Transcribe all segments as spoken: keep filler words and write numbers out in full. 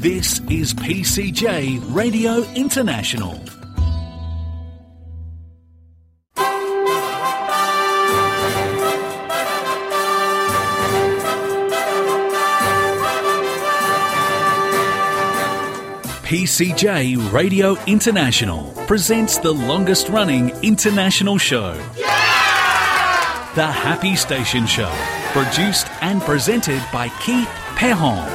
This is P C J Radio International. P C J Radio International presents the longest-running international show. Yeah! The Happy Station Show, produced and presented by Keith Perron.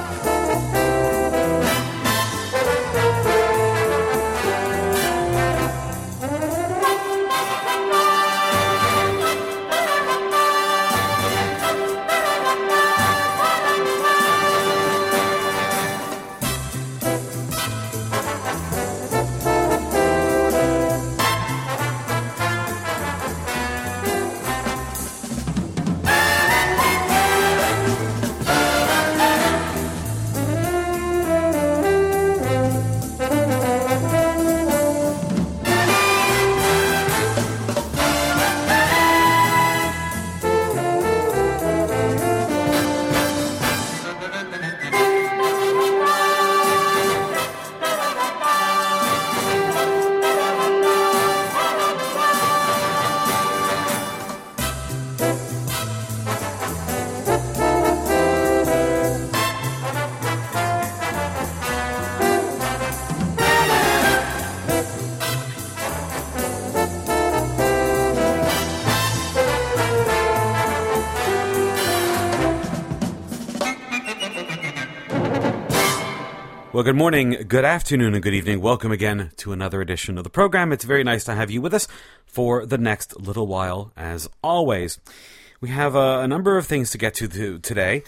Well, good morning, good afternoon, and good evening. Welcome again to another edition of the program. It's very nice to have you with us for the next little while, as always. We have a, a number of things to get to, to today.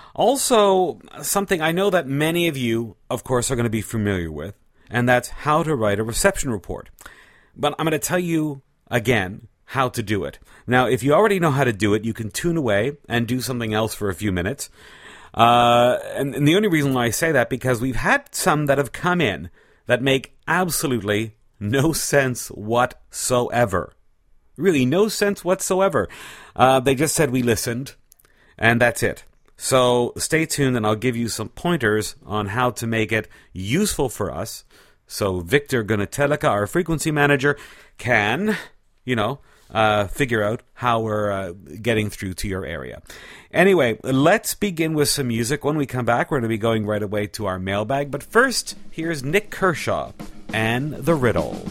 Also, something I know that many of you, of course, are going to be familiar with, and that's how to write a reception report. But I'm going to tell you again how to do it. Now, if you already know how to do it, you can tune away and do something else for a few minutes. Uh, and, and the only reason why I say that, because we've had some that have come in that make absolutely no sense whatsoever. Really, no sense whatsoever. Uh, they just said we listened, and that's it. So stay tuned, and I'll give you some pointers on how to make it useful for us. So Victor Gunatelika, our frequency manager, can, you know, uh, figure out how we're uh, getting through to your area. Anyway, let's begin with some music. When we come back, we're going to be going right away to our mailbag. But first, here's Nick Kershaw and The Riddle.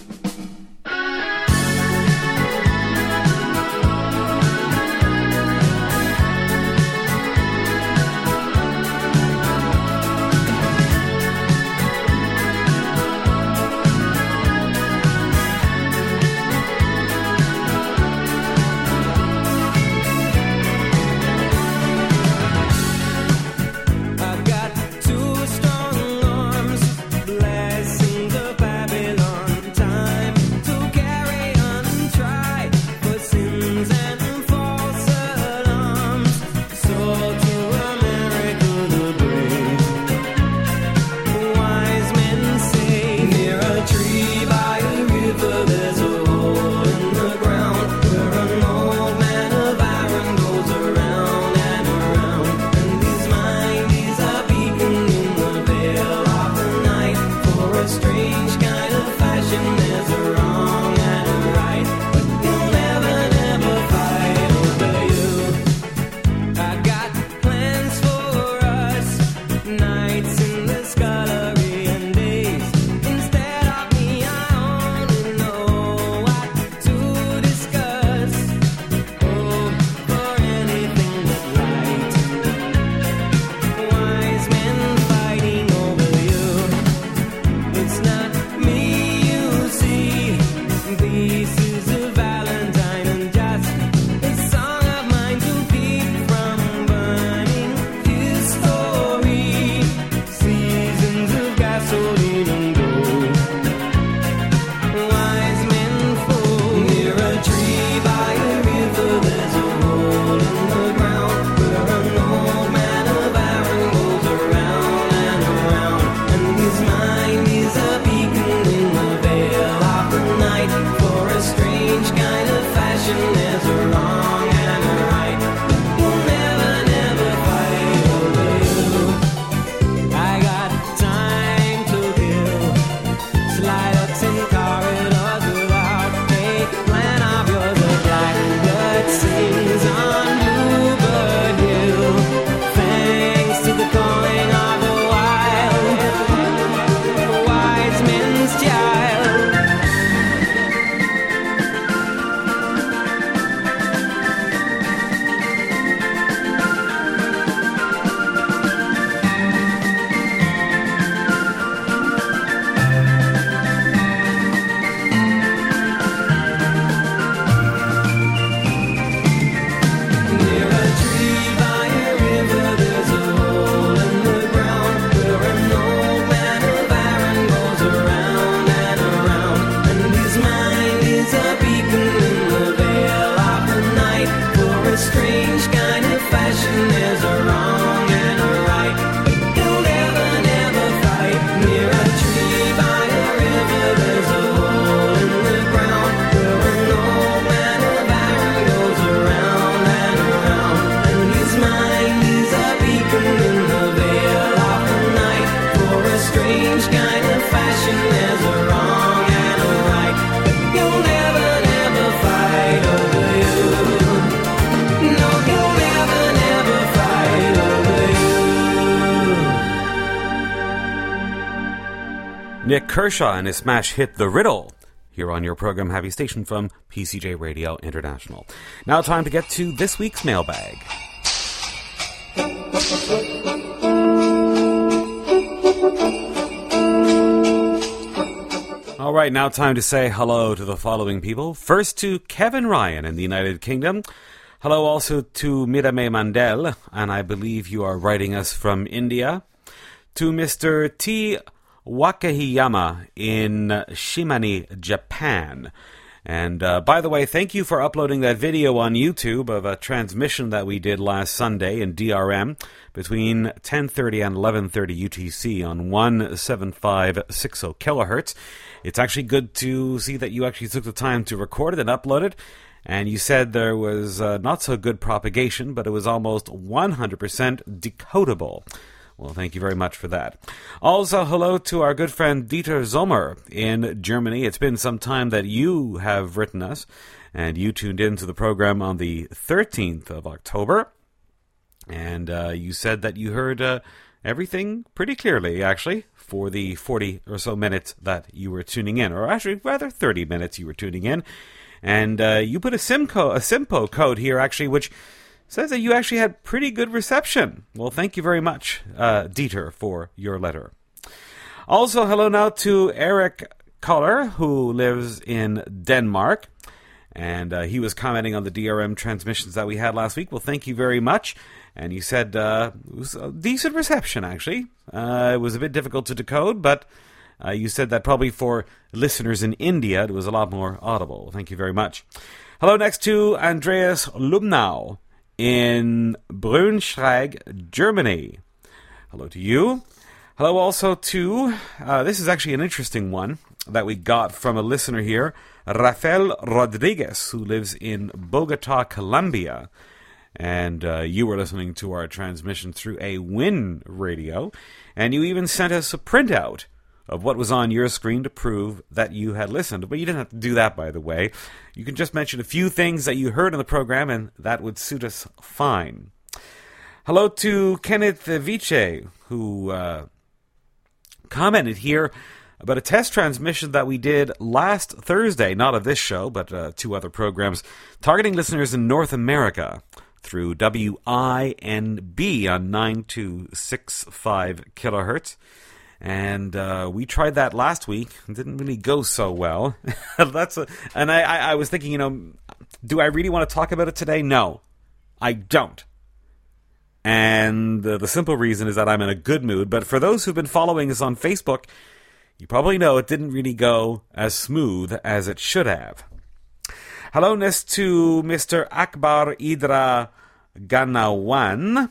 Two strong arms blessing the Babylon time. Nick Kershaw and his smash hit The Riddle here on your program Happy Station from P C J Radio International. Now time to get to this week's mailbag. All right, now time to say hello to the following people. First to Kevin Ryan in the United Kingdom. Hello also to Mirame Mandel, and I believe you are writing us from India. To Mister T. Wakahiyama in Shimane, Japan. And uh, by the way, thank you for uploading that video on YouTube of a transmission that we did last Sunday in D R M between ten thirty and eleven thirty U T C on one seven five six zero kilohertz. It's actually good to see that you actually took the time to record it and upload it. And you said there was uh, not so good propagation, but it was almost one hundred percent decodable. Well, thank you very much for that. Also, hello to our good friend Dieter Sommer in Germany. It's been some time that you have written us, and you tuned into the program on the thirteenth of October. And uh, you said that you heard uh, everything pretty clearly, actually, for the forty or so minutes that you were tuning in, or actually, rather, thirty minutes you were tuning in. And uh, you put a Simco, a Simpo code here, actually, which says that you actually had pretty good reception. Well, thank you very much, uh, Dieter, for your letter. Also, hello now to Eric Koller, who lives in Denmark. And uh, he was commenting on the D R M transmissions that we had last week. Well, thank you very much. And you said uh, it was a decent reception, actually. Uh, it was a bit difficult to decode, but uh, you said that probably for listeners in India, it was a lot more audible. Thank you very much. Hello next to Andreas Lubnau in Braunschweig, Germany. Hello to you. Hello also to, uh, this is actually an interesting one that we got from a listener here, Rafael Rodriguez, who lives in Bogota, Colombia. And uh, you were listening to our transmission through a WIN radio, and you even sent us a printout of what was on your screen to prove that you had listened. But you didn't have to do that, by the way. You can just mention a few things that you heard in the program, and that would suit us fine. Hello to Kenneth Viche, who uh, commented here about a test transmission that we did last Thursday, not of this show, but uh, two other programs, targeting listeners in North America through W I N B on nine two six five kilohertz. And uh, we tried that last week. It didn't really go so well. That's a, and I, I, I was thinking, you know, do I really want to talk about it today? No, I don't. And uh, the simple reason is that I'm in a good mood. But for those who've been following us on Facebook, you probably know it didn't really go as smooth as it should have. Hello-ness to Mister Akbar Idra Ganawan,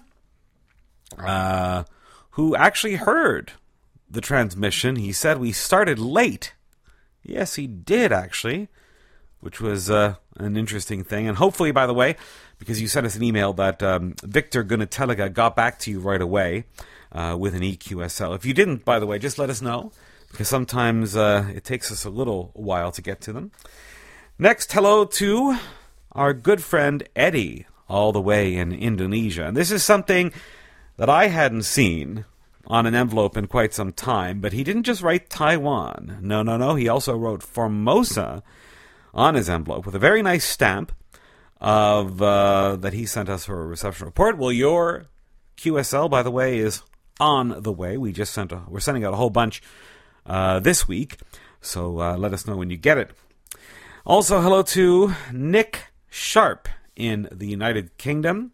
uh, who actually heard the transmission. He said we started late. Yes, he did, actually, which was uh, an interesting thing. And hopefully, by the way, because you sent us an email, that um, Victor Gunateliga got back to you right away uh, with an E Q S L. If you didn't, by the way, just let us know, because sometimes uh, it takes us a little while to get to them. Next, hello to our good friend Eddie, all the way in Indonesia. And this is something that I hadn't seen on an envelope in quite some time, but he didn't just write Taiwan. No, no, no. He also wrote Formosa on his envelope with a very nice stamp of uh, that he sent us for a reception report. Well, your Q S L, by the way, is on the way. We just sent a, we're sending out a whole bunch uh, this week, so uh, let us know when you get it. Also, hello to Nick Sharp in the United Kingdom,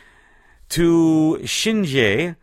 to Shinji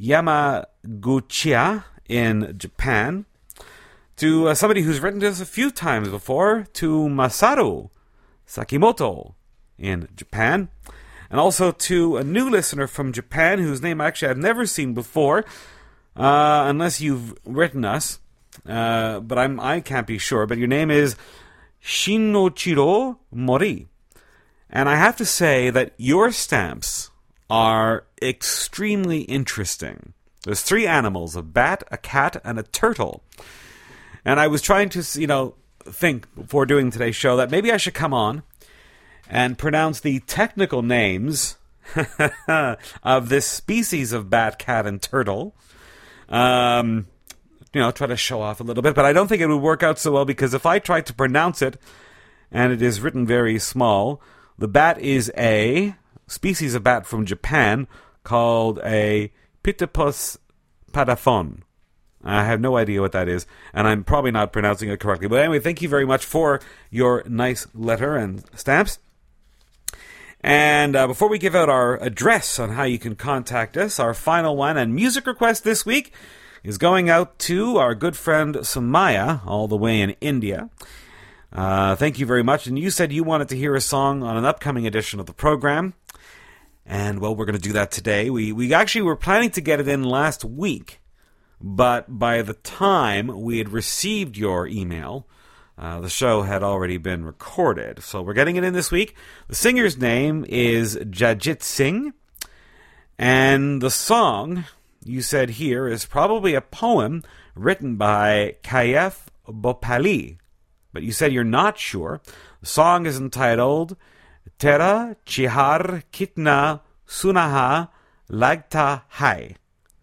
Yamaguchiya in Japan, to uh, somebody who's written to us a few times before, to Masaru Sakimoto in Japan, and also to a new listener from Japan whose name actually I've never seen before, uh, unless you've written us, uh, but I'm, I can't be sure, but your name is Shinochiro Mori. And I have to say that your stamps are extremely interesting. There's three animals, a bat, a cat, and a turtle. And I was trying to, you know, think before doing today's show that maybe I should come on and pronounce the technical names of this species of bat, cat, and turtle. Um, you know, try to show off a little bit. But I don't think it would work out so well, because if I tried to pronounce it, and it is written very small, the bat is a species of bat from Japan called a Pithecanthus padaphon. I have no idea what that is, and I'm probably not pronouncing it correctly. But anyway, thank you very much for your nice letter and stamps. And uh, before we give out our address on how you can contact us, our final one and music request this week is going out to our good friend Samaya, all the way in India. Uh, thank you very much. And you said you wanted to hear a song on an upcoming edition of the program. And, well, we're going to do that today. We, we actually were planning to get it in last week. But by the time we had received your email, uh, the show had already been recorded. So we're getting it in this week. The singer's name is Jajit Singh. And the song, you said here, is probably a poem written by Kayef Bhopali. But you said you're not sure. The song is entitled Tera Chihar Kitna Sunaha Lagta Hai.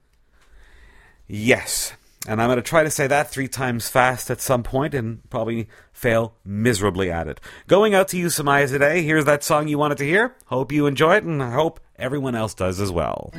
Yes, and I'm going to try to say that three times fast at some point and probably fail miserably at it. Going out to you, Samaya, today. Here's that song you wanted to hear. Hope you enjoy it, and I hope everyone else does as well.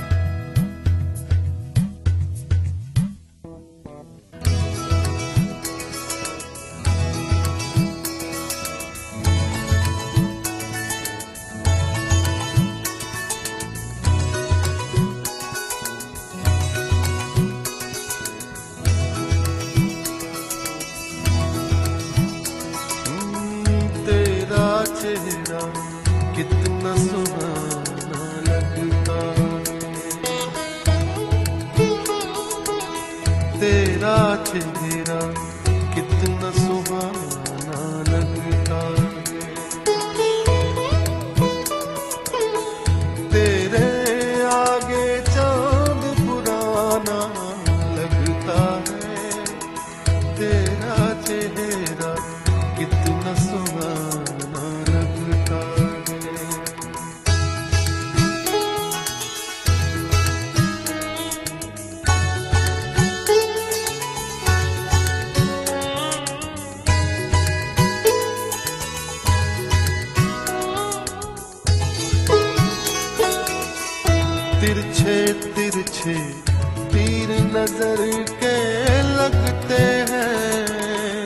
तिरछे तिरछे तीर नजर के लगते हैं,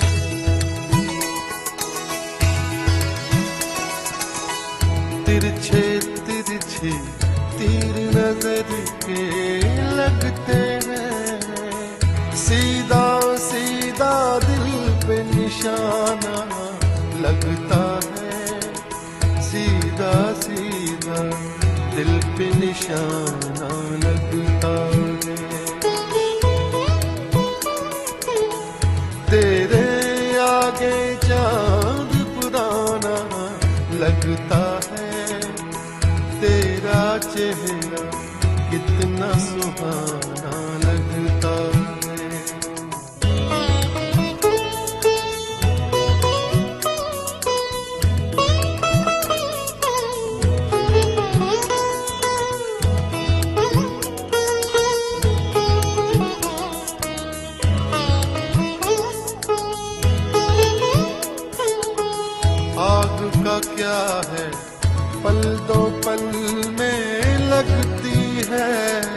तिरछे तिरछे तीर नजर के लगते हैं, सीधा सीधा दिल पे निशाना लगता है, सीधा सीधा दिल पे निशाना लगता है। तेरे आगे चांद पुराना लगता है, तेरा चेहरा कितना सुहाना लगता है। क्या है पल दो पल में लगती है,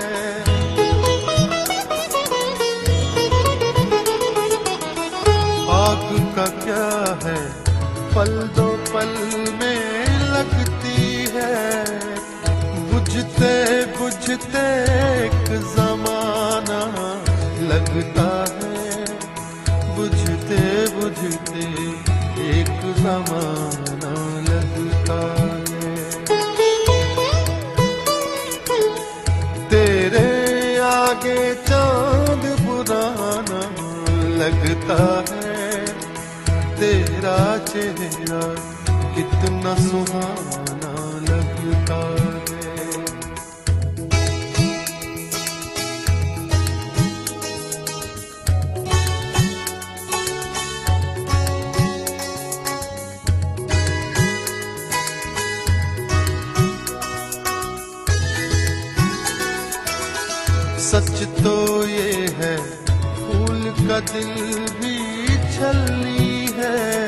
आग का क्या है पल दो पल में लगती है, बुझते बुझते एक जमाना लगता है, बुझते बुझते एक जमाना लगता है। तेरे आगे चांद पुराना लगता है, तेरा चेहरा कितना सुहाना लगता है। सच तो ये है का दिल भी छलनी है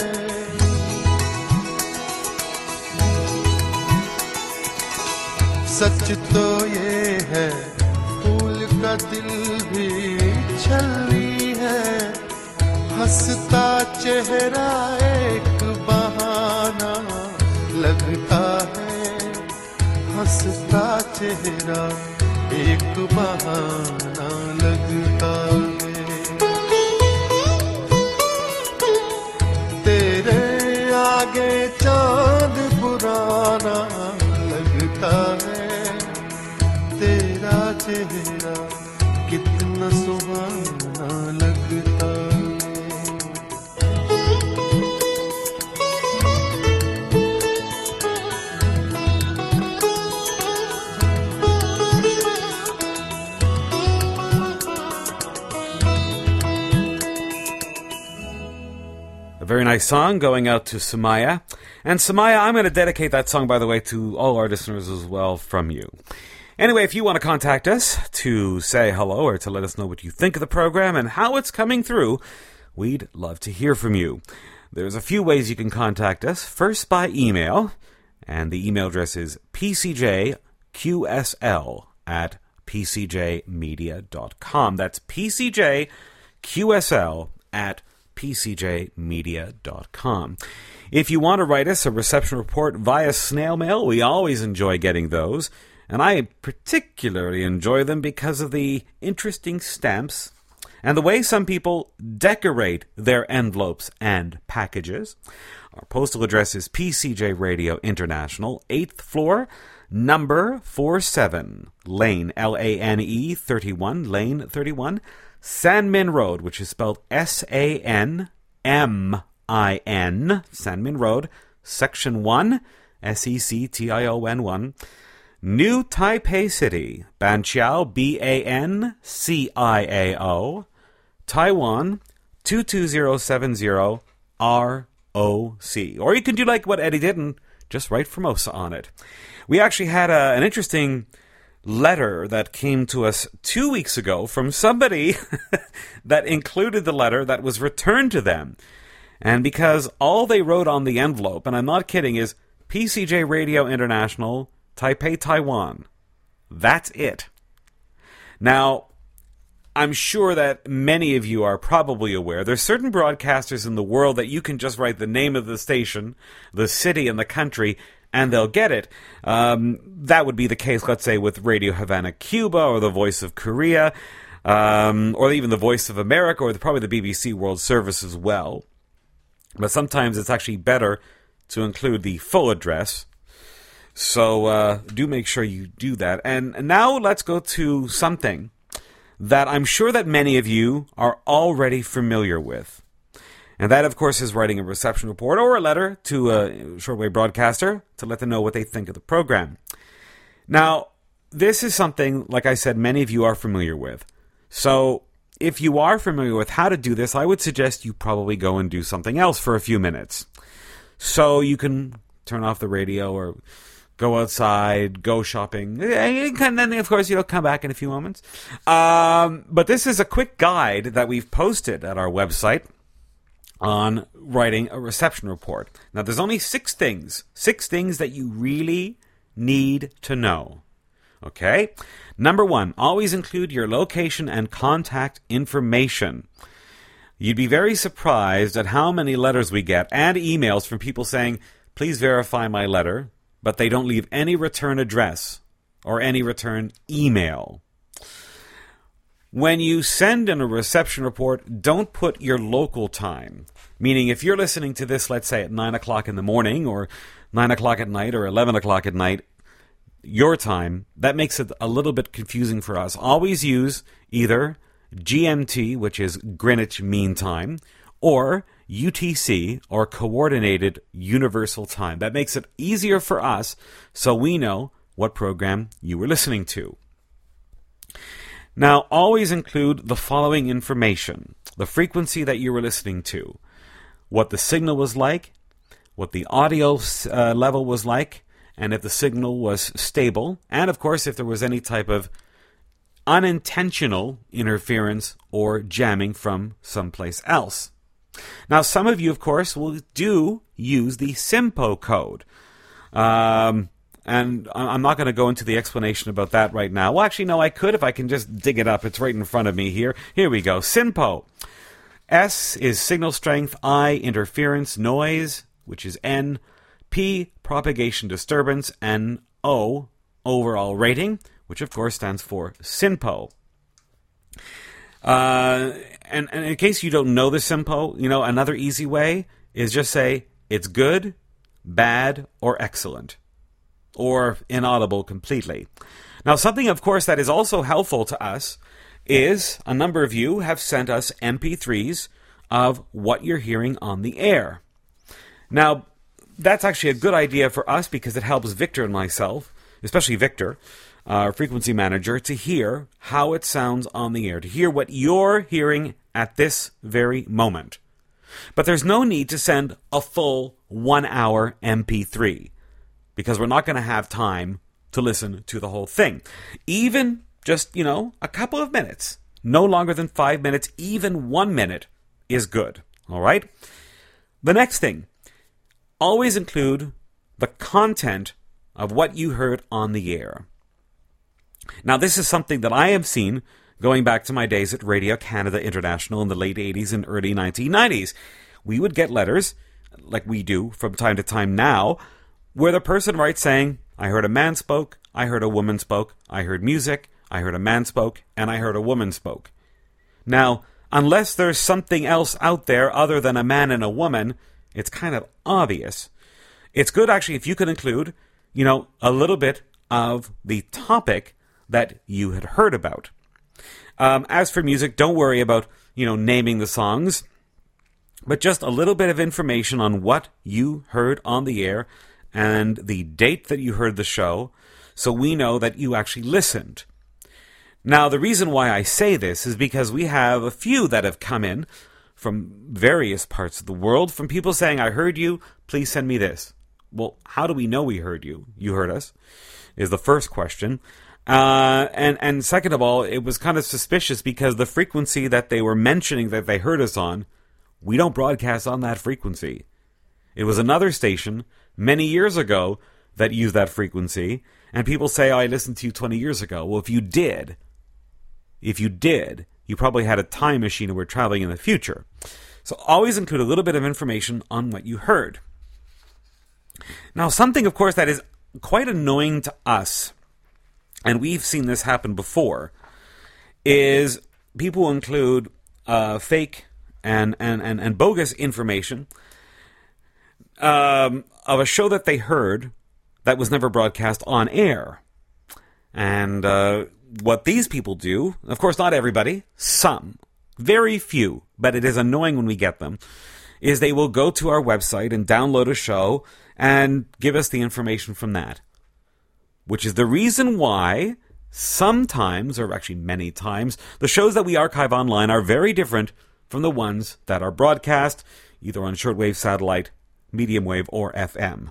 सच तो ये है फूल का दिल भी छलनी है हंसता चेहरा एक बहाना लगता है हंसता चेहरा एक बहाना लगता है तेरे आगे चांद पुराना लगता है तेरा चेहरा कितना सुहाना लगता है A very nice song going out to Samaya. And Samaya, I'm going to dedicate that song, by the way, to all our listeners as well from you. Anyway, if you want to contact us to say hello or to let us know what you think of the program and how it's coming through, we'd love to hear from you. There's a few ways you can contact us. First, by email, and the email address is p c j q s l at p c j media dot com. That's p c j q s l at p c j media dot com. If you want to write us a reception report via snail mail, we always enjoy getting those, and I particularly enjoy them because of the interesting stamps and the way some people decorate their envelopes and packages. Our postal address is P C J Radio International, eighth floor, number forty-seven, Lane, L A N E thirty-one, Lane thirty-one, Sanmin Road, which is spelled S A N M I N, Sanmin Road, Section one, S E C T I O N one, New Taipei City, Banqiao, B A N C I A O, Taiwan, two two zero seven zero R O C. Or you can do like what Eddie did and just write Formosa on it. We actually had a, an interesting letter that came to us two weeks ago from somebody that included the letter that was returned to them. And because all they wrote on the envelope, and I'm not kidding, is P C J Radio International, Taipei, Taiwan. That's it. Now, I'm sure that many of you are probably aware there's certain broadcasters in the world that you can just write the name of the station, the city, and the country, and they'll get it. Um, that would be the case, let's say, with Radio Havana, Cuba, or the Voice of Korea, um, or even the Voice of America, or the, probably the B B C World Service as well. But sometimes it's actually better to include the full address. So uh, do make sure you do that. And now let's go to something that I'm sure that many of you are already familiar with. And that, of course, is writing a reception report or a letter to a shortwave broadcaster to let them know what they think of the program. Now, this is something, like I said, many of you are familiar with. So if you are familiar with how to do this, I would suggest you probably go and do something else for a few minutes. So you can turn off the radio or go outside, go shopping, and then, of course, you'll come back in a few moments. Um, but this is a quick guide that we've posted at our website on writing a reception report. Now, there's only six things, six things that you really need to know. Okay? Number one, always include your location and contact information. You'd be very surprised at how many letters we get and emails from people saying, please verify my letter, but they don't leave any return address or any return email. When you send in a reception report, don't put your local time. Meaning, if you're listening to this, let's say at nine o'clock in the morning, or nine o'clock at night, or eleven o'clock at night, your time, that makes it a little bit confusing for us. Always use either G M T, which is Greenwich Mean Time, or U T C, or Coordinated Universal Time. That makes it easier for us, so we know what program you were listening to. Now, always include the following information: the frequency that you were listening to, what the signal was like, what the audio uh, level was like, and if the signal was stable, and of course if there was any type of unintentional interference or jamming from someplace else. Now, some of you, of course, will do use the SINPO code. Um, and I'm not going to go into the explanation about that right now. Well, actually, no, I could if I can just dig it up. It's right in front of me here. Here we go. SINPO. S is signal strength, I, interference, noise, which is N, P, propagation disturbance, and O, overall rating, which of course stands for SINPO. Uh, and, and in case you don't know the SINPO, you know, another easy way is just say it's good, bad, or excellent, or inaudible completely. Now, something, of course, that is also helpful to us is a number of you have sent us M P threes of what you're hearing on the air. Now, that's actually a good idea for us because it helps Victor and myself, especially Victor, our frequency manager, to hear how it sounds on the air, to hear what you're hearing at this very moment. But there's no need to send a full one-hour M P three because we're not going to have time to listen to the whole thing. Even just, you know, a couple of minutes, no longer than five minutes, even one minute is good. All right? The next thing, always include the content of what you heard on the air. Now, this is something that I have seen going back to my days at Radio Canada International in the late eighties and early nineteen nineties. We would get letters, like we do from time to time now, where the person writes saying, I heard a man spoke, I heard a woman spoke, I heard music, I heard a man spoke, and I heard a woman spoke. Now, unless there's something else out there other than a man and a woman, it's kind of obvious. It's good, actually, if you could include, you know, a little bit of the topic that you had heard about. Um, as for music, don't worry about, you know, naming the songs, but just a little bit of information on what you heard on the air and the date that you heard the show, so we know that you actually listened. Now, the reason why I say this is because we have a few that have come in from various parts of the world, from people saying, I heard you, please send me this. Well, how do we know we heard you? You heard us, is the first question. Uh, and, and second of all, it was kind of suspicious because the frequency that they were mentioning that they heard us on, we don't broadcast on that frequency. It was another station many years ago that used that frequency, and people say, oh, I listened to you twenty years ago. Well, if you did, if you did, you probably had a time machine and were traveling in the future. So always include a little bit of information on what you heard. Now, something, of course, that is quite annoying to us, and we've seen this happen before, is people include uh, fake and, and, and, and bogus information um, of a show that they heard that was never broadcast on air. And uh, what these people do, of course not everybody, some, very few, but it is annoying when we get them, is they will go to our website and download a show and give us the information from that. Which is the reason why sometimes, or actually many times, the shows that we archive online are very different from the ones that are broadcast, either on shortwave satellite, medium wave, or F M.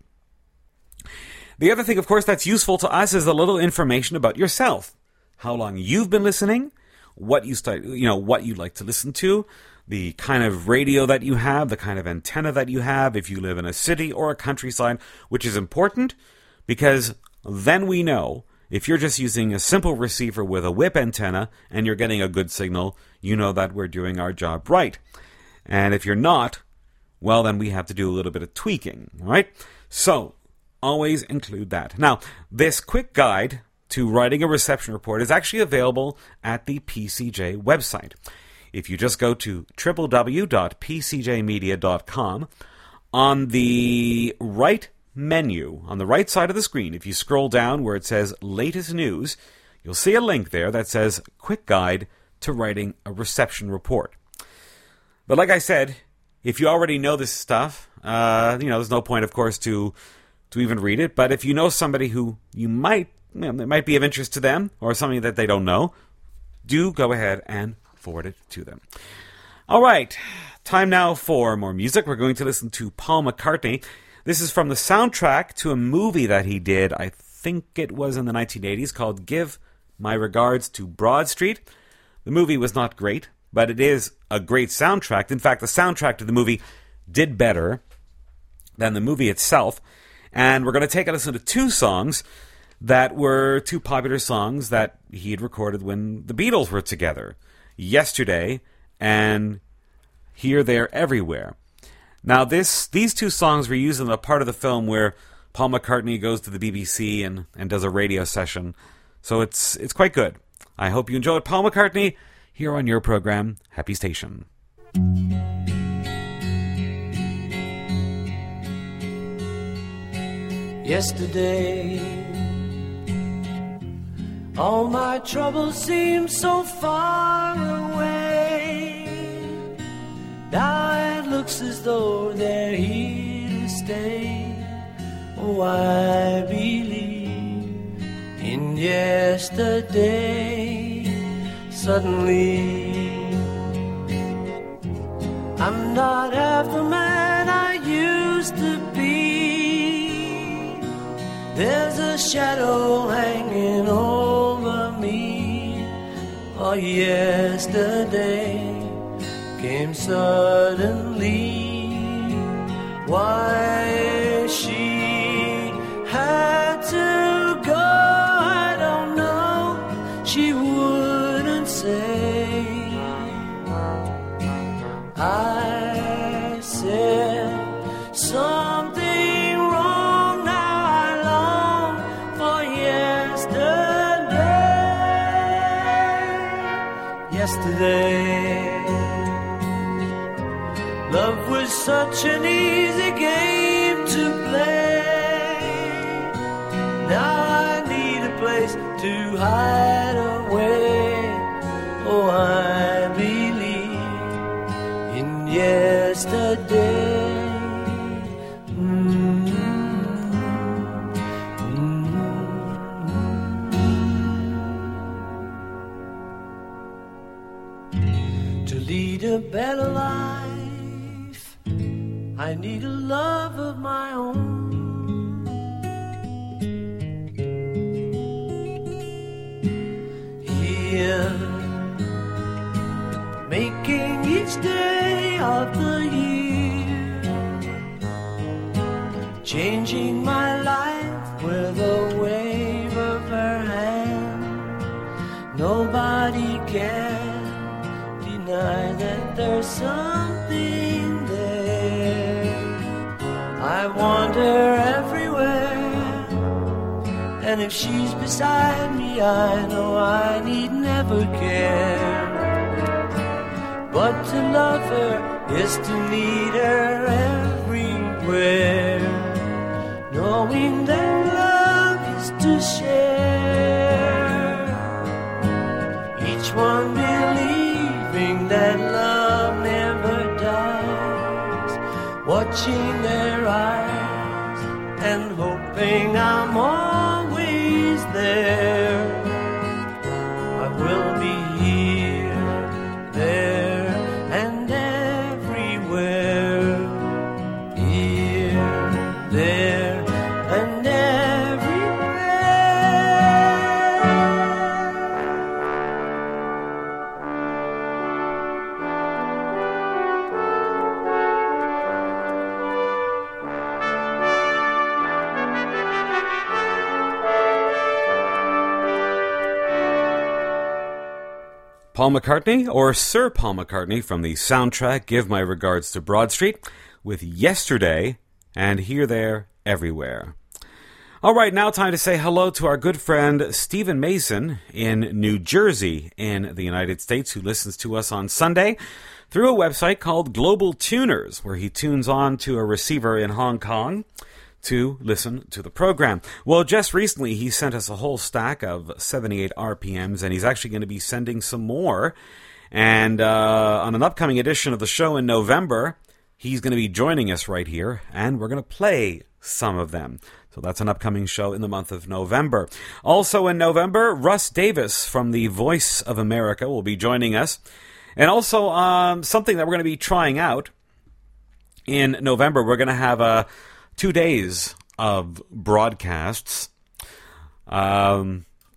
The other thing, of course, that's useful to us is a little information about yourself. How long you've been listening, what you start, you know, what you like to listen to, the kind of radio that you have, the kind of antenna that you have, if you live in a city or a countryside, which is important because then we know if you're just using a simple receiver with a whip antenna and you're getting a good signal, you know that we're doing our job right. And if you're not, well, then we have to do a little bit of tweaking, right? So, always include that. Now, this quick guide to writing a reception report is actually available at the P C J website. If you just go to w w w dot p c j media dot com, on the right menu, on the right side of the screen, if you scroll down where it says Latest News, you'll see a link there that says Quick Guide to Writing a Reception Report. But like I said, if you already know this stuff, uh, you know, there's no point, of course, to to even read it. But if you know somebody who you might, you know, it might be of interest to them or something that they don't know, do go ahead and forward it to them. All right, time now for more music. We're going to listen to Paul McCartney. This is from the soundtrack to a movie that he did, I think it was in the nineteen eighties, called Give My Regards to Broad Street. The movie was not great, but it is a great soundtrack. In fact, the soundtrack to the movie did better than the movie itself. And we're going to take a listen to two songs that were two popular songs that he had recorded when the Beatles were together. Yesterday and Here, There, Everywhere. Now, this these two songs were used in the part of the film where Paul McCartney goes to the B B C and, and does a radio session. So it's it's quite good. I hope you enjoyed Paul McCartney here on your program, Happy Station. Yesterday, all my troubles seemed so far away. Now it looks as though they're here to stay. Oh, I believe in yesterday. Suddenly, I'm not half the man I used to be. There's a shadow hanging over me. Oh, yesterday came suddenly. Why she had to go, I don't know. She wouldn't say. I said something wrong. Now I long for yesterday. Yesterday, love was such an easy game to play. Now I need a place to hide away. Oh, I believe in yesterday. Mm-hmm. Mm-hmm. To lead a better life, I need a love of my own. Here, making each day of the year, changing my life with a wave of her hand. Nobody can deny that there's something there. I want her everywhere, and if she's beside me, I know I need never care. But to love her is to need her everywhere, knowing that love is to share. Each one believing that love never dies, watching their eyes and hoping I'm always there. I will be here, there, and everywhere. Here, there, and Paul McCartney, or Sir Paul McCartney, from the soundtrack Give My Regards to Broad Street, with Yesterday and Here, There, Everywhere. All right, now time to say hello to our good friend Stephen Mason in New Jersey in the United States, who listens to us on Sunday through a website called Global Tuners, where he tunes on to a receiver in Hong Kong to listen to the program. Well, just recently he sent us a whole stack of seventy-eight R P Ms, and he's actually going to be sending some more. And uh, on an upcoming edition of the show in November, he's going to be joining us right here, and we're going to play some of them. So that's an upcoming show in the month of November. Also in November, Russ Davis from the Voice of America will be joining us. And also um, something that we're going to be trying out in November, we're going to have a two days of broadcasts um,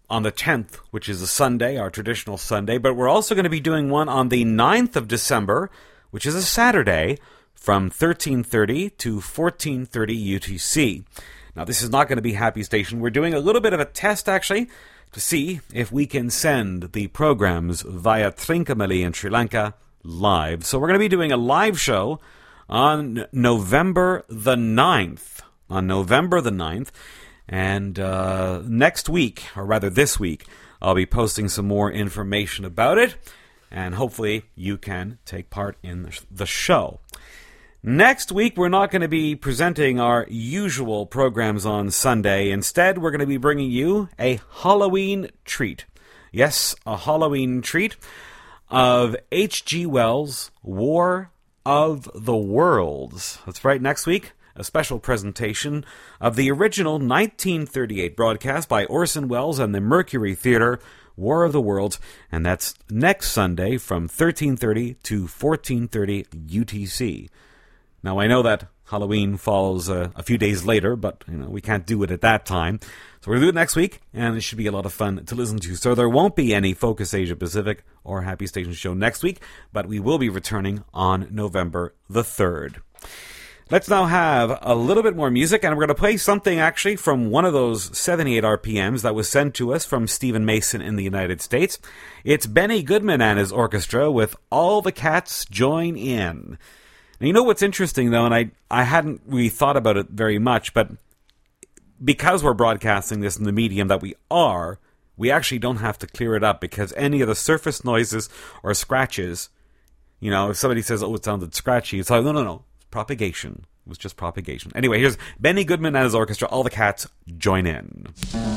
on the tenth, which is a Sunday, our traditional Sunday, but we're also going to be doing one on the ninth of December, which is a Saturday, from thirteen thirty to fourteen thirty U T C. Now, this is not going to be Happy Station. We're doing a little bit of a test, actually, to see if we can send the programs via Trincomalee in Sri Lanka live. So we're going to be doing a live show on November the ninth. On November the ninth. And uh, next week, or rather this week, I'll be posting some more information about it. And hopefully you can take part in the show. Next week, we're not going to be presenting our usual programs on Sunday. Instead, we're going to be bringing you a Halloween treat. Yes, a Halloween treat of H G Wells' War of the Worlds. That's right, next week, a special presentation of the original nineteen thirty-eight broadcast by Orson Welles and the Mercury Theatre, War of the Worlds, and that's next Sunday from thirteen thirty to fourteen thirty U T C. Now, I know that Halloween falls uh, a few days later, but you know we can't do it at that time. So we're going to do it next week, and it should be a lot of fun to listen to. So there won't be any Focus Asia Pacific or Happy Station show next week, but we will be returning on November the third. Let's now have a little bit more music, and we're going to play something actually from one of those seventy-eight R P Ms that was sent to us from Stephen Mason in the United States. It's Benny Goodman and his orchestra with All the Cats Join In. Now, you know what's interesting, though, and I, I hadn't really thought about it very much, but because we're broadcasting this in the medium that we are, we actually don't have to clear it up, because any of the surface noises or scratches, you know, if somebody says, oh, it sounded scratchy, it's like, no, no, no, it's propagation. It was just propagation. Anyway, here's Benny Goodman and his orchestra. All the Cats Join In.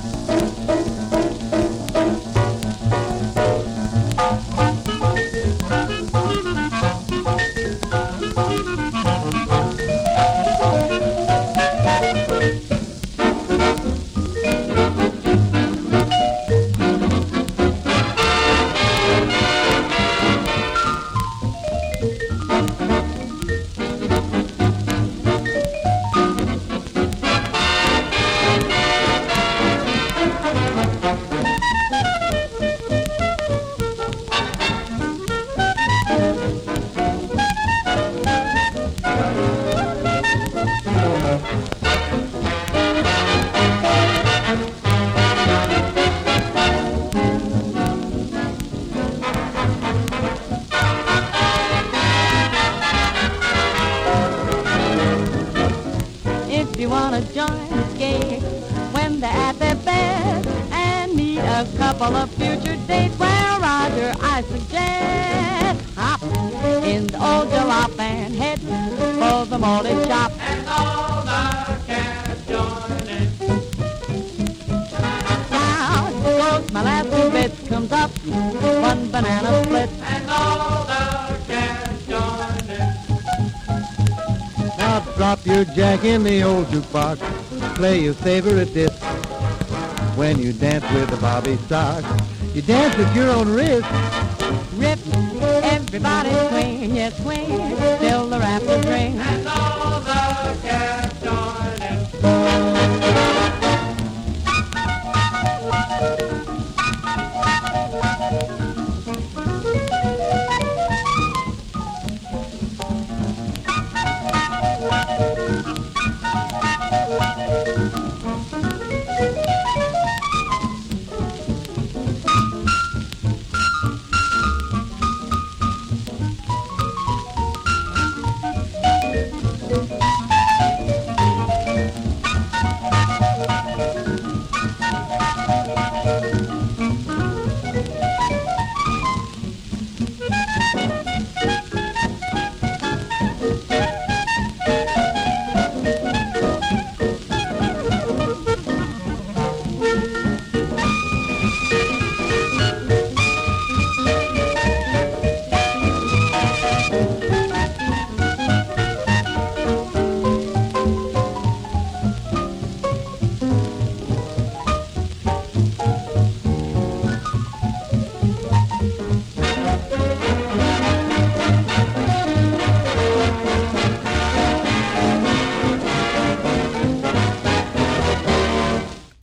In the old jukebox, play your favorite disc. When you dance with the Bobby Sox, you dance with your own wrist. Rip, everybody swing, yes swing, till the rafters ring. And all the cats join in.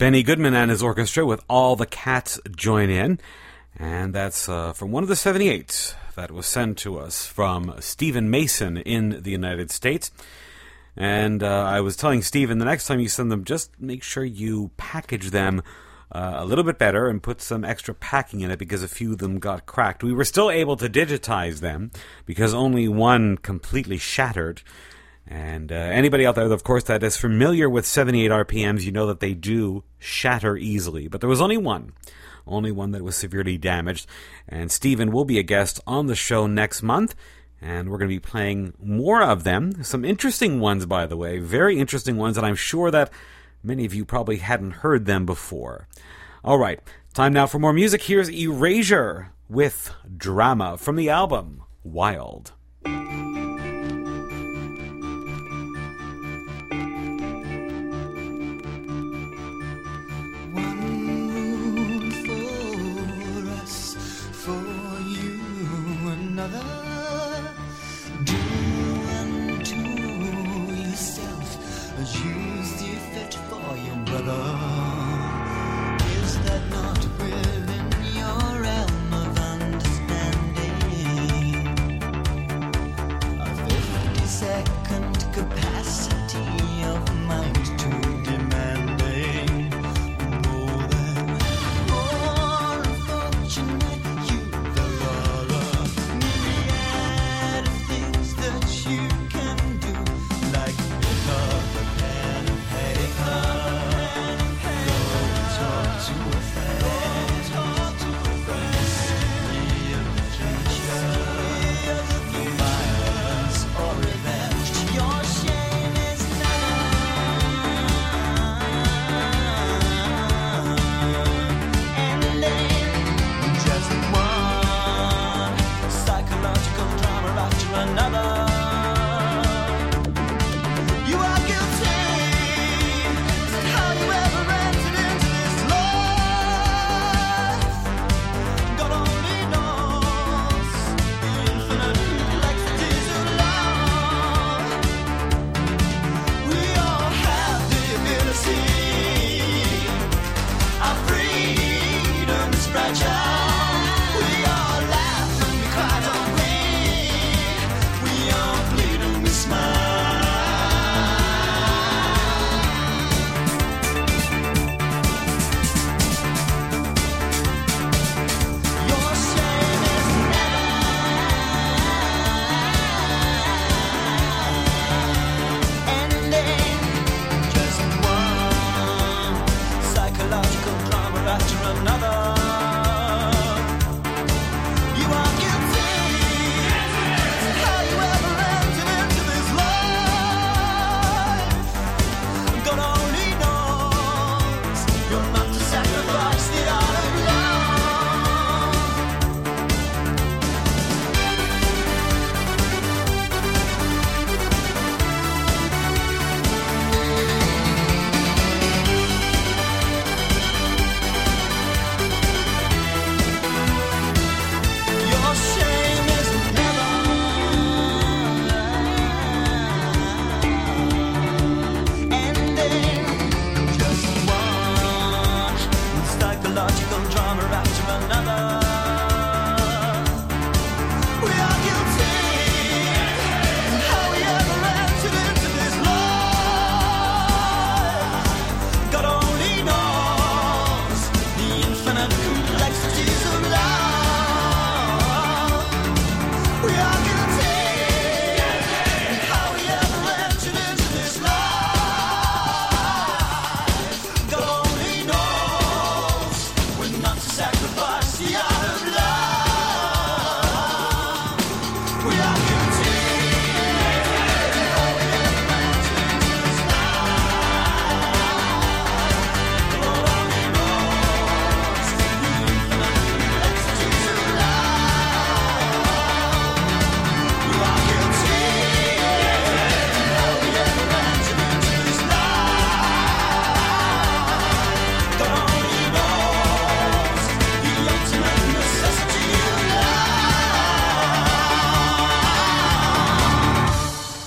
Benny Goodman and his orchestra with All the Cats Join In. And that's uh, from one of the seventy-eights that was sent to us from Stephen Mason in the United States. And uh, I was telling Stephen, the next time you send them, just make sure you package them uh, a little bit better and put some extra packing in it, because a few of them got cracked. We were still able to digitize them because only one completely shattered. And uh, anybody out there, of course, that is familiar with seventy-eight R P Ms, you know that they do shatter easily. But there was only one. Only one that was severely damaged. And Stephen will be a guest on the show next month. And we're going to be playing more of them. Some interesting ones, by the way. Very interesting ones. And I'm sure that many of you probably hadn't heard them before. All right. Time now for more music. Here's Erasure with Drama from the album Wild.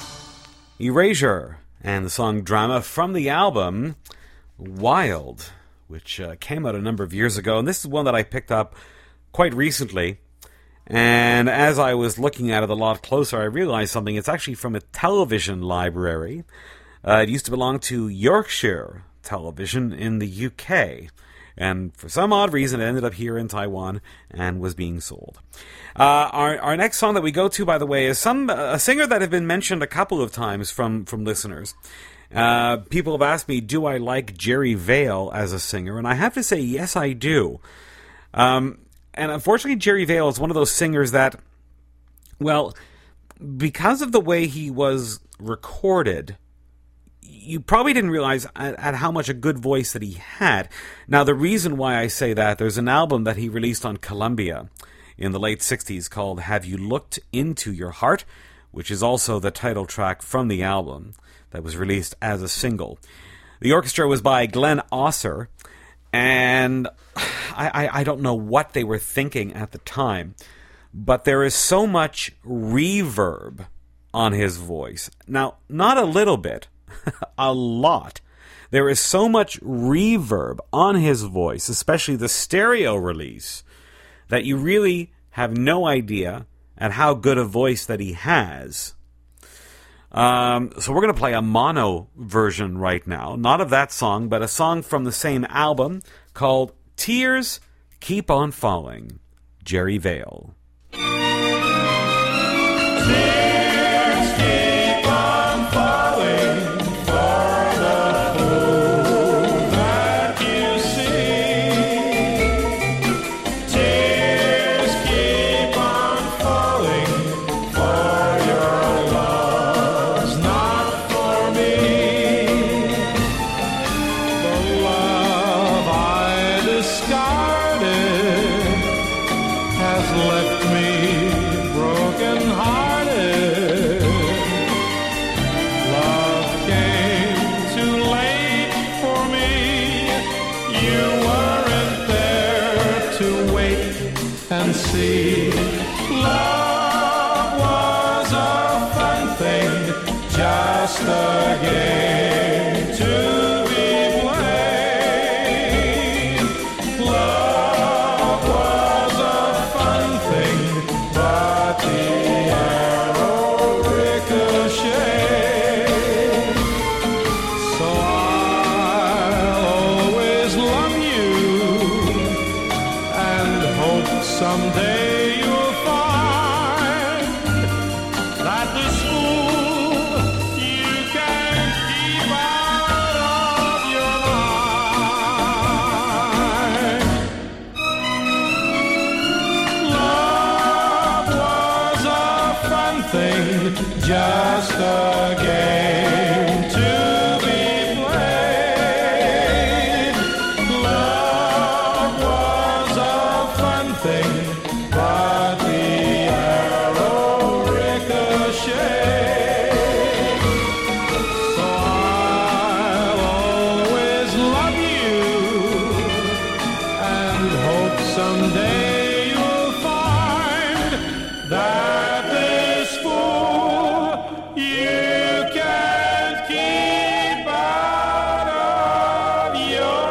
Erasure and the song Drama from the album Wild. which uh, came out a number of years ago. And this is one that I picked up quite recently. And as I was looking at it a lot closer, I realized something. It's actually from a television library. Uh, it used to belong to Yorkshire Television in the U K. And for some odd reason, it ended up here in Taiwan and was being sold. Uh, our our next song that we go to, by the way, is some a singer that have been mentioned a couple of times from, from listeners. Uh, people have asked me, do I like Jerry Vale as a singer? And I have to say, yes, I do. Um, and unfortunately, Jerry Vale is one of those singers that, well, because of the way he was recorded, you probably didn't realize at, at how much a good voice that he had. Now, the reason why I say that, there's an album that he released on Columbia in the late sixties called Have You Looked Into Your Heart, which is also the title track from the album that was released as a single. The orchestra was by Glenn Osser, and I, I, I don't know what they were thinking at the time, but there is so much reverb on his voice. Now, not a little bit, a lot. There is so much reverb on his voice, especially the stereo release, that you really have no idea at how good a voice that he has. Um, so we're going to play a mono version right now. Not of that song, but a song from the same album called Tears Keep on Falling. Jerry Vale. Tears keep on falling for the fool that you see. Tears keep on falling for your love's not for me. The love I discarded has left me broken hearted. Love came too late for me. You weren't there to wait and see. Love was a fun thing, just a game to be played. Love was a fun thing, but the arrow ricocheted. So I'll always love you and hope someday you'll find that this fool you can't keep out of your life. Love was a fun thing, just a game to be played. Love was a fun thing, but the arrow ricocheted. So I'll always love you and hope someday you'll find that this fool you can't keep out of your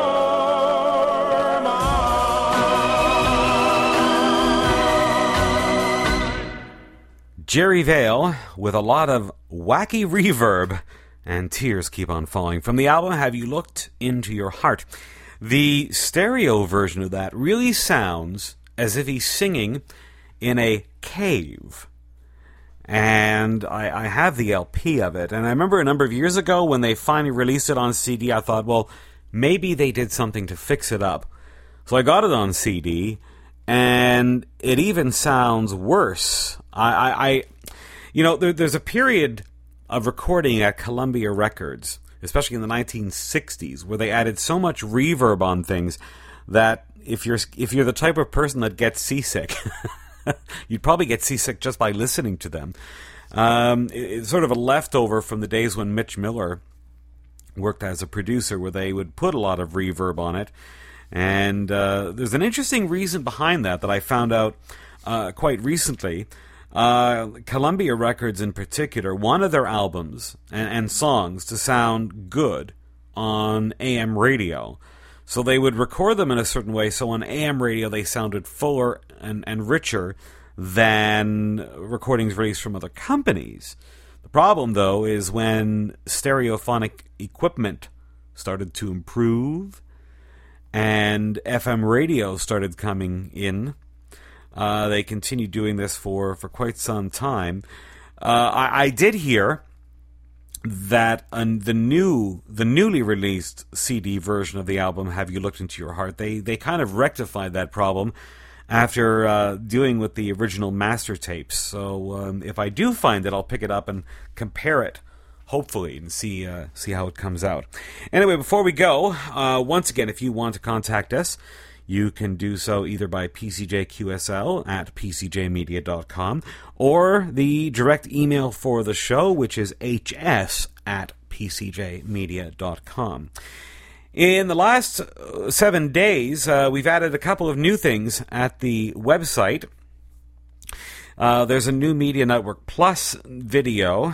mind. Jerry Vale with a lot of wacky reverb and Tears Keep on Falling from the album Have You Looked Into Your Heart. The stereo version of that really sounds as if he's singing in a cave. And I, I have the L P of it. And I remember a number of years ago when they finally released it on C D, I thought, well, maybe they did something to fix it up. So I got it on C D, and it even sounds worse. I, I, I you know, there, there's a period of recording at Columbia Records, especially in the nineteen sixties, where they added so much reverb on things that if you're if you're the type of person that gets seasick, you'd probably get seasick just by listening to them. Um, it, it's sort of a leftover from the days when Mitch Miller worked as a producer, where they would put a lot of reverb on it. And uh, there's an interesting reason behind that that I found out uh, quite recently. Uh, Columbia Records in particular wanted their albums and, and songs to sound good on A M radio. So they would record them in a certain way, so on A M radio they sounded fuller and, and richer than recordings released from other companies. The problem, though, is when stereophonic equipment started to improve and F M radio started coming in, uh, they continued doing this for, for quite some time. Uh, I, I did hear that um, the new, the newly released C D version of the album, Have You Looked Into Your Heart, they they kind of rectified that problem after uh, dealing with the original master tapes. So um, if I do find it, I'll pick it up and compare it, hopefully, and see uh, see how it comes out. Anyway, before we go, uh, once again, if you want to contact us, you can do so either by P C J Q S L at p c j media dot com or the direct email for the show, which is h s at p c j media dot com. In the last seven days, uh, we've added a couple of new things at the website. Uh, there's a new Media Network Plus video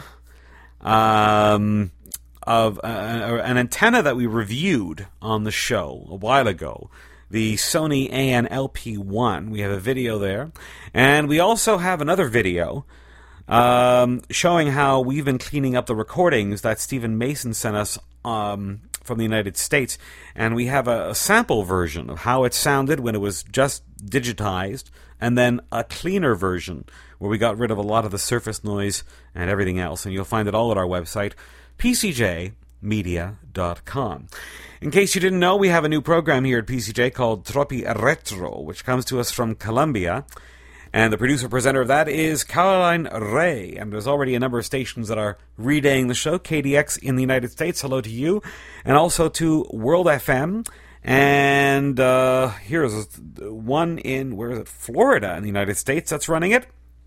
um, of uh, an antenna that we reviewed on the show a while ago. The Sony A N L P one. We have a video there. And we also have another video um, showing how we've been cleaning up the recordings that Stephen Mason sent us um, from the United States. And we have a, a sample version of how it sounded when it was just digitized, and then a cleaner version where we got rid of a lot of the surface noise and everything else. And you'll find it all at our website, p c j media dot com. In case you didn't know, we have a new program here at P C J called Tropi Retro, which comes to us from Colombia. And the producer-presenter of that is Caroline Ray. And there's already a number of stations that are redaying the show. K D X in the United States, hello to you. And also to World F M. And uh, here's one in, where is it, Florida in the United States that's running it.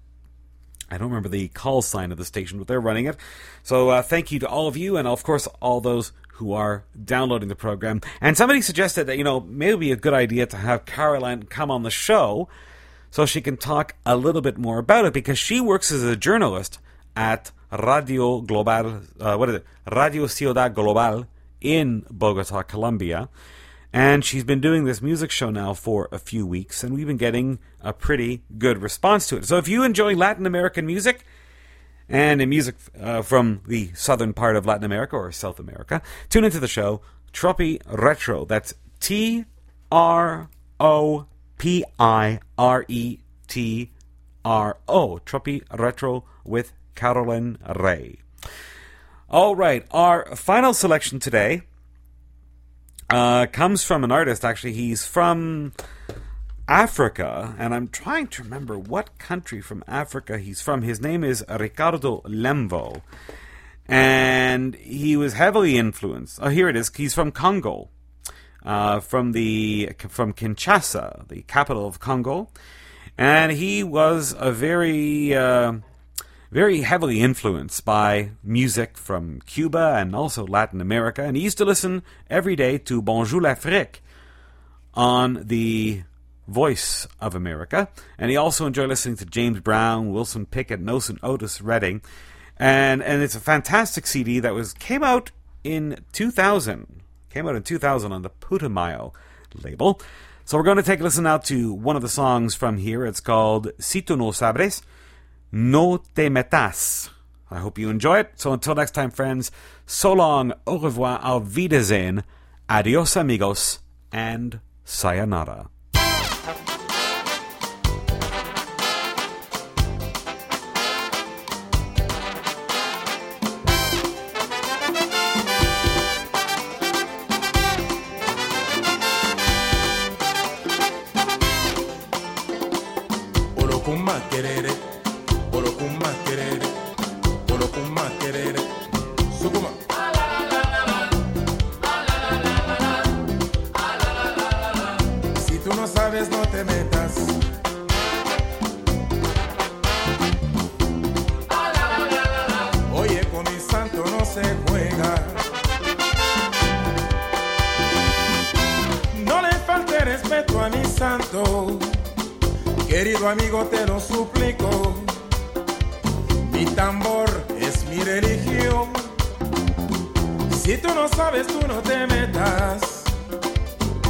I don't remember the call sign of the station, but they're running it. So uh, thank you to all of you, and of course all those who are downloading the program. And somebody suggested that, you know, maybe it would be a good idea to have Caroline come on the show so she can talk a little bit more about it, because she works as a journalist at Radio Global, uh, what is it, Radio Ciudad Global in Bogota, Colombia. And she's been doing this music show now for a few weeks, and we've been getting a pretty good response to it. So if you enjoy Latin American music, and in music uh, from the southern part of Latin America or South America, tune into the show, Tropi Retro. That's T R O P I R E T R O. Tropi Retro with Caroline Ray. All right, our final selection today uh, comes from an artist, actually. He's from Africa, and I'm trying to remember what country from Africa he's from. His name is Ricardo Lemvo, and he was heavily influenced. Oh, here it is. He's from Congo, uh, from the from Kinshasa, the capital of Congo, and he was a very, uh, very heavily influenced by music from Cuba and also Latin America. And he used to listen every day to Bonjour l'Afrique on the Voice of America, and he also enjoyed listening to James Brown, Wilson Pickett, and Otis Redding, and and it's a fantastic C D that was came out in two thousand, came out in two thousand on the Putumayo label. So we're going to take a listen now to one of the songs from here. It's called Si Tu No Sabres, No Te Metas. I hope you enjoy it. So until next time, friends, so long, au revoir, auf Wiedersehen, adios amigos, and sayonara. Querido amigo, te lo suplico, mi tambor es mi religión. Si tú no sabes, tú no te metas.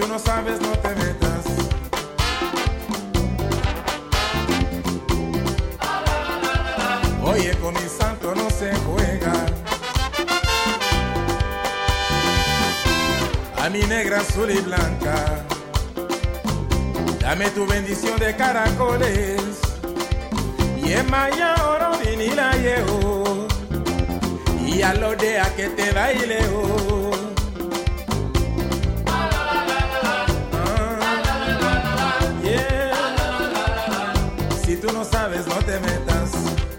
no sabes, no te metas. Oye, con mi santo no se juega. A mi negra, azul y blanca, dame tu bendición de caracoles. Y en maya oro ni la llevo. Y a lo de a que te baileo. Si tú no sabes, no te metas.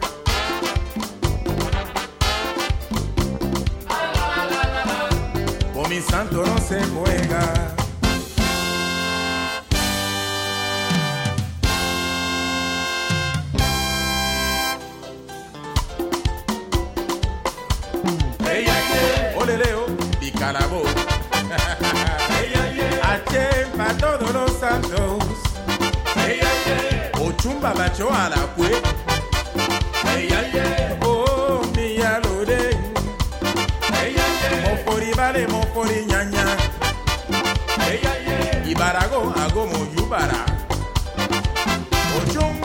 Con mi santo no se juega. Oleleo, Picalabo. H para todos los santos. Ochumba bacho a la cue. Oh, mi alode. Mofori vale, mofori ñaña. Ibarago, hago moyubara. Ochum.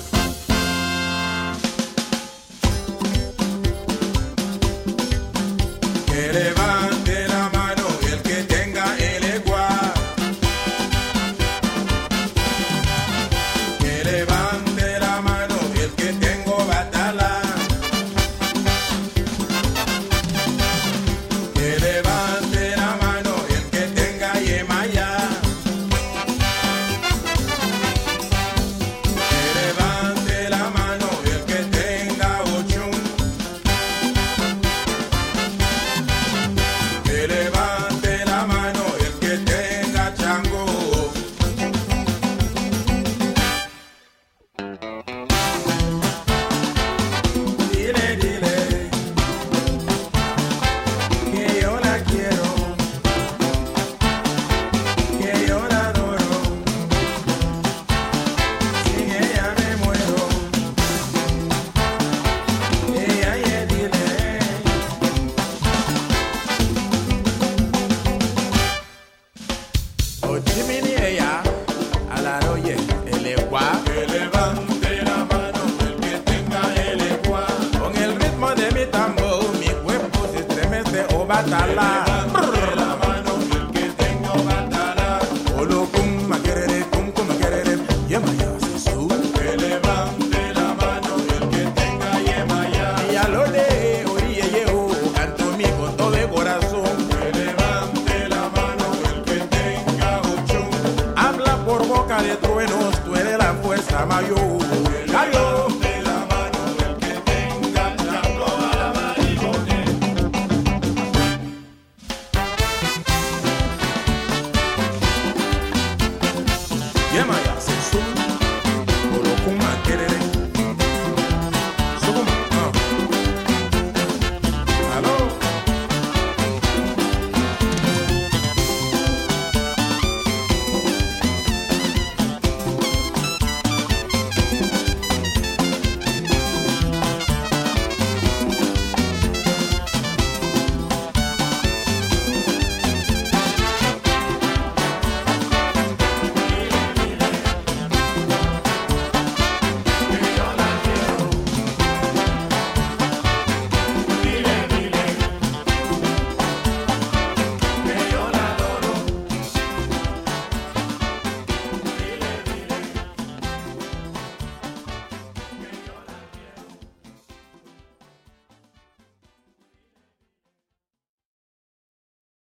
Que levante la mano el que tenga el egua. Que levante la mano el que tengo batala. Que levante la mano el que tenga yemaya. Que levante la mano el que tenga ochum. Que levante la mano el que tenga chango. Dile, dile que yo la quiero, que yo la adoro. Sin ella me muero. Ella, ella, dile. Ochimini ella, a la roye, el egua. Que levante la mano el que tenga el egua. Con el ritmo de mi tambor, mi cuerpo se estremece o batala. Que levante la mano el que tenga batala. Olo cum maquerere, cum cum maquerere, yema ya sesu. Que levante la mano el que tenga yema ya. Y a lo de orille yeo, canto mi con todo de corazón. Que levante la mano el que tenga ochum. Habla por boca de truenos, tú eres la fuerza mayor.